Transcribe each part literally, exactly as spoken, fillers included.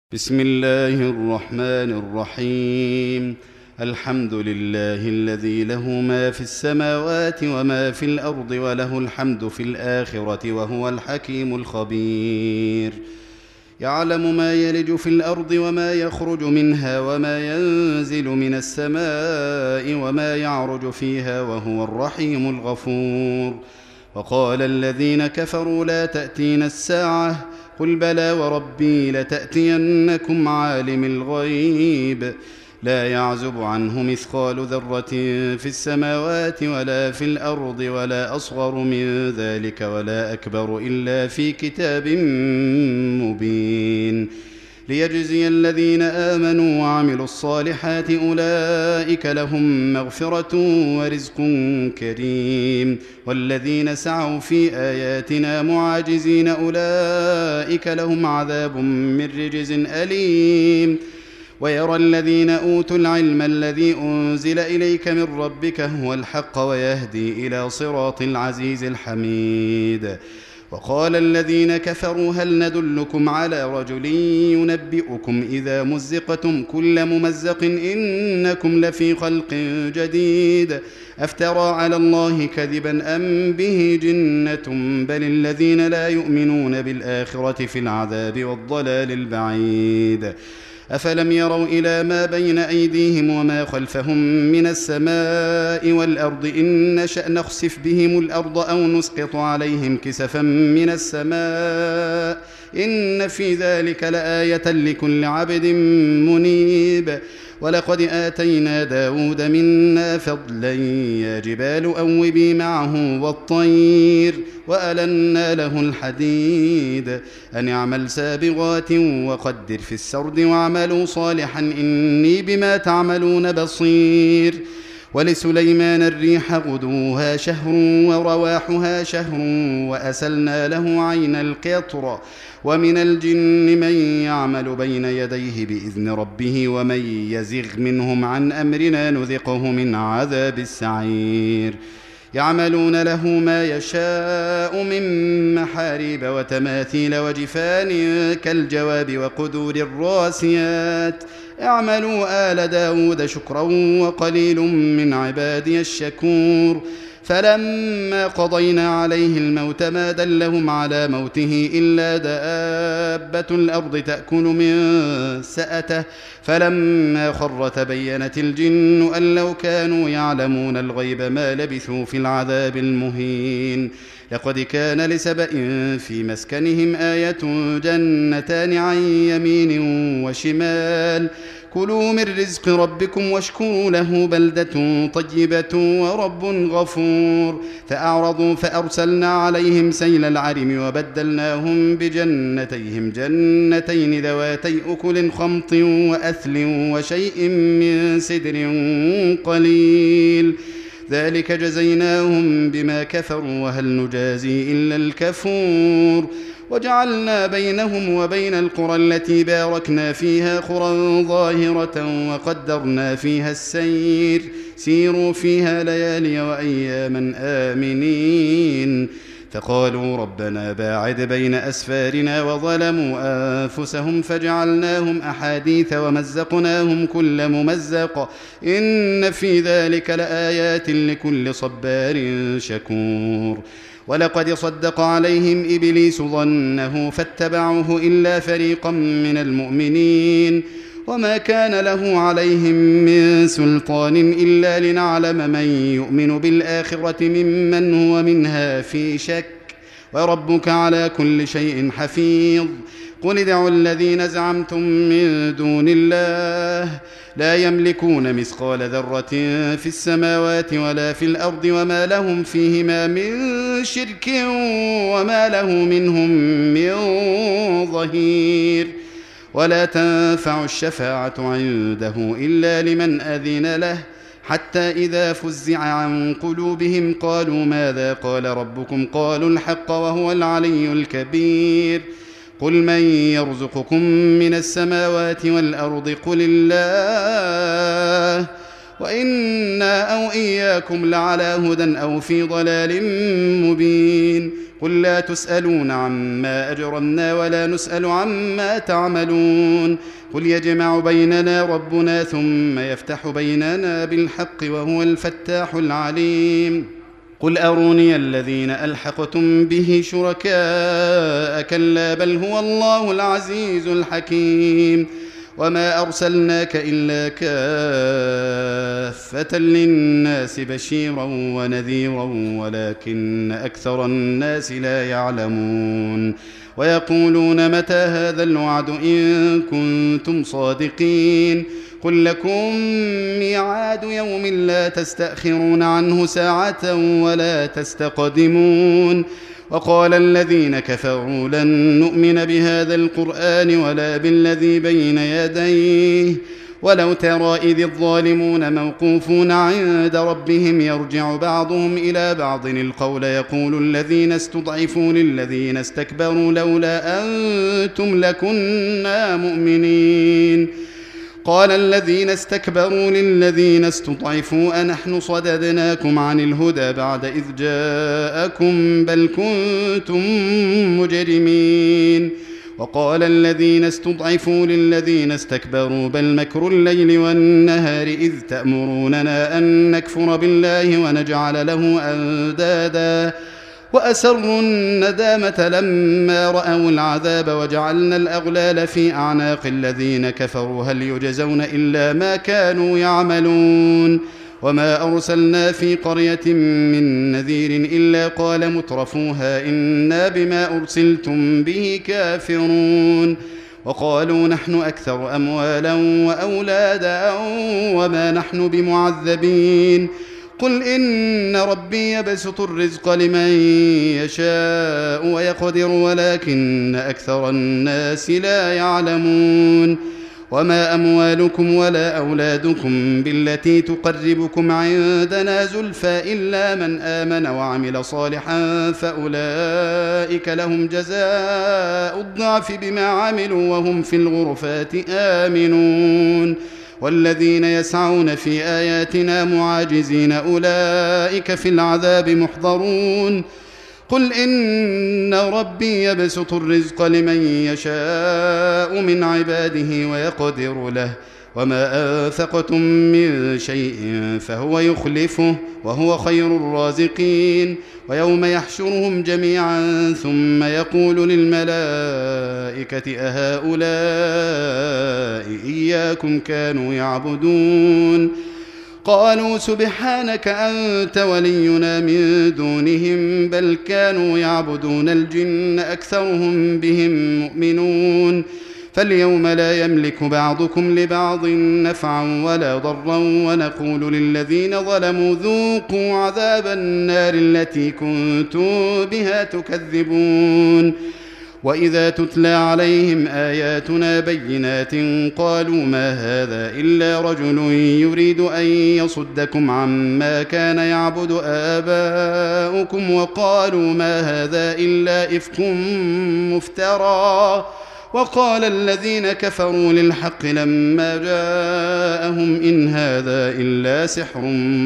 بسم الله الرحمن الرحيم. الحمد لله الذي له ما في السماوات وما في الأرض وله الحمد في الآخرة وهو الحكيم الخبير. يعلم ما يلج في الأرض وما يخرج منها وما ينزل من السماء وما يعرج فيها وهو الرحيم الغفور. وقال الذين كفروا لا تأتينا الساعة قل بلى وربي لتأتينكم عالم الغيب لا يعزب عنه مثقال ذرة في السماوات ولا في الأرض ولا أصغر من ذلك ولا أكبر إلا في كتاب مبين ليجزي الذين آمنوا وعملوا الصالحات أولئك لهم مغفرة ورزق كريم والذين سعوا في آياتنا معاجزين أولئك لهم عذاب من رجز أليم. ويرى الذين أوتوا العلم الذي أنزل إليك من ربك هو الحق ويهدي إلى صراط العزيز الحميد. وقال الذين كفروا هل ندلكم على رجل ينبئكم إذا مزقتم كل ممزق إنكم لفي خلق جديد أفترى على الله كذبا أم به جنة بل الذين لا يؤمنون بالآخرة في العذاب والضلال البعيد. أفلم يروا إلى ما بين أيديهم وما خلفهم من السماء والأرض إن نشأ نخسف بهم الأرض أو نسقط عليهم كسفا من السماء إن في ذلك لآية لكل عبد منيب. ولقد آتينا داود منا فضلا يا جبال أوبي معه والطير وألنا له الحديد أن اعمل سابغات وقدر في السرد واعملوا صالحا إني بما تعملون بصير. ولسليمان الريح غدوها شهر ورواحها شهر وأسلنا له عين القطر ومن الجن من يعمل بين يديه بإذن ربه ومن يزغ منهم عن أمرنا نذقه من عذاب السعير. يعملون له ما يشاء من محاريب وتماثيل وجفان كالجواب وقدور الراسيات اعملوا آل داود شكرا وقليل من عبادي الشكور. فلما قضينا عليه الموت ما دلهم على موته إلا دابة الأرض تأكل من سأته فلما خر تبينت الجن أن لو كانوا يعلمون الغيب ما لبثوا في العذاب المهين. لقد كان لسبأ في مسكنهم آية جنتان عن يمين وشمال كلوا من رزق ربكم واشكروا له بلدة طيبة ورب غفور. فأعرضوا فأرسلنا عليهم سيل العرم وبدلناهم بجنتيهم جنتين ذواتي أكل خمط وأثل وشيء من سدر قليل ذلك جزيناهم بما كفروا وهل نجازي إلا الكفور. وجعلنا بينهم وبين القرى التي باركنا فيها قرى ظاهرة وقدرنا فيها السير سيروا فيها ليالي وأياما آمنين. فقالوا ربنا باعد بين أسفارنا وظلموا أنفسهم فجعلناهم أحاديث ومزقناهم كل ممزق إن في ذلك لآيات لكل صبار شكور. ولقد صدق عليهم إبليس ظنه فاتبعوه إلا فريقا من المؤمنين وما كان له عليهم من سلطان إلا لنعلم من يؤمن بالآخرة ممن هو منها في شك وربك على كل شيء حفيظ. قل ادعوا الذين زعمتم من دون الله لا يملكون مثقال ذرة في السماوات ولا في الأرض وما لهم فيهما من شرك وما له منهم من ظهير. ولا تنفع الشفاعة عنده إلا لمن أذن له حتى إذا فزع عن قلوبهم قالوا ماذا قال ربكم قالوا الحق وهو العلي الكبير. قل من يرزقكم من السماوات والأرض قل الله وإنا أو إياكم لعلى هدى أو في ضلال مبين. قل لا تسألون عما أجرمنا ولا نسأل عما تعملون قل يجمع بيننا ربنا ثم يفتح بيننا بالحق وهو الفتاح العليم قل أروني الذين ألحقتم به شركاء كلا بل هو الله العزيز الحكيم وما أرسلناك إلا كافة للناس بشيرا ونذيرا ولكن أكثر الناس لا يعلمون ويقولون متى هذا الوعد إن كنتم صادقين قل لكم ميعاد يوم لا تستأخرون عنه ساعة ولا تستقدمون وقال الذين كفروا لن نؤمن بهذا القرآن ولا بالذي بين يديه ولو ترى إذ الظالمون موقوفون عند ربهم يرجع بعضهم إلى بعض القول يقول الذين استضعفوا للذين استكبروا لولا أنتم لكنا مؤمنين قال الذين استكبروا للذين استضعفوا أنحن صددناكم عن الهدى بعد إذ جاءكم بل كنتم مجرمين وقال الذين استضعفوا للذين استكبروا بل مكر الليل والنهار إذ تأمروننا أن نكفر بالله ونجعل له أندادا وأسروا الندامة لما رأوا العذاب وجعلنا الأغلال في أعناق الذين كفروا هل يجزون إلا ما كانوا يعملون وما أرسلنا في قرية من نذير إلا قال مترفوها إنا بما أرسلتم به كافرون وقالوا نحن أكثر أموالا وأولادا وما نحن بمعذبين قل إن ربي يبسط الرزق لمن يشاء ويقدر ولكن أكثر الناس لا يعلمون وما أموالكم ولا أولادكم بالتي تقربكم عندنا زلفى إلا من آمن وعمل صالحا فأولئك لهم جزاء الضعف بما عملوا وهم في الغرفات آمنون والذين يسعون في آياتنا معاجزين أولئك في العذاب محضرون قل إن ربي يبسط الرزق لمن يشاء من عباده ويقدر له وما أنفقتم من شيء فهو يخلفه وهو خير الرازقين ويوم يحشرهم جميعا ثم يقول للملائكة أهؤلاء إياكم كانوا يعبدون قالوا سبحانك أنت ولينا من دونهم بل كانوا يعبدون الجن أكثرهم بهم مؤمنون فاليوم لا يملك بعضكم لبعض نفعا ولا ضرا ونقول للذين ظلموا ذوقوا عذاب النار التي كنتم بها تكذبون وإذا تتلى عليهم آياتنا بينات قالوا ما هذا إلا رجل يريد أن يصدكم عما كان يعبد آباؤكم وقالوا ما هذا إلا إفك مفترى وقال الذين كفروا للحق لما جاءهم إن هذا إلا سحر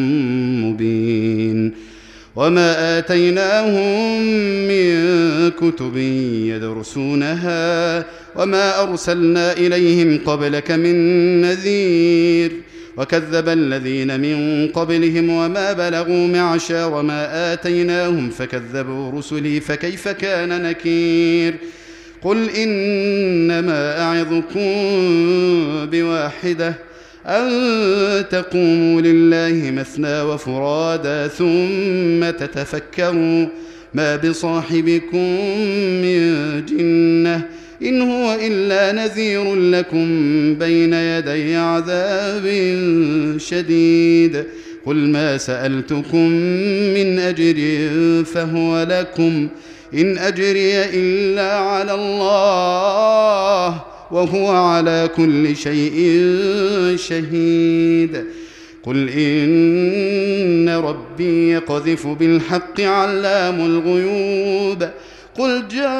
مبين وما آتيناهم من كتب يدرسونها وما أرسلنا إليهم قبلك من نذير وكذب الذين من قبلهم وما بلغوا معشار ما آتيناهم فكذبوا رسلي فكيف كان نكير قل إنما أعظكم بواحدة أن تقوموا لله مثنى وفرادا ثم تتفكروا ما بصاحبكم من جنة إن هو إلا نذير لكم بين يدي عذاب شديد قل ما سألتكم من أجر فهو لكم إن أجري إلا على الله وهو على كل شيء شهيد قل إن ربي يقذف بالحق علام الغيوب قل جاء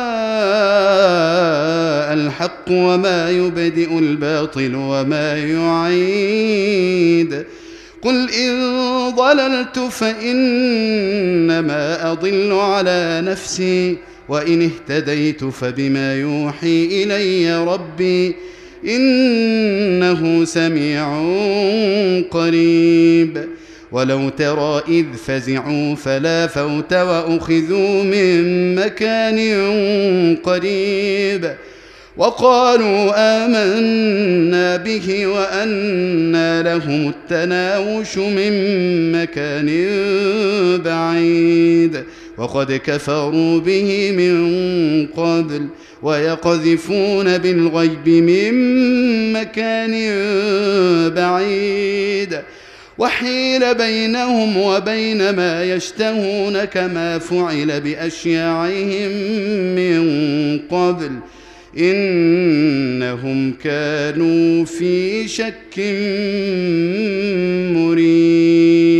الحق وما يبدئ الباطل وما يعيد قل إن ضللت فإنما أضل على نفسي وإن اهتديت فبما يوحي إلي ربي إنه سميع قريب ولو ترى إذ فزعوا فلا فوت وأخذوا من مكان قريب وقالوا آمنا به وأنى لهم التناوش من مكان بعيد وقد كفروا به من قبل ويقذفون بالغيب من مكان بعيد وحيل بينهم وبين ما يشتهون كما فعل بأشياعهم من قبل إنهم كانوا في شك مريب.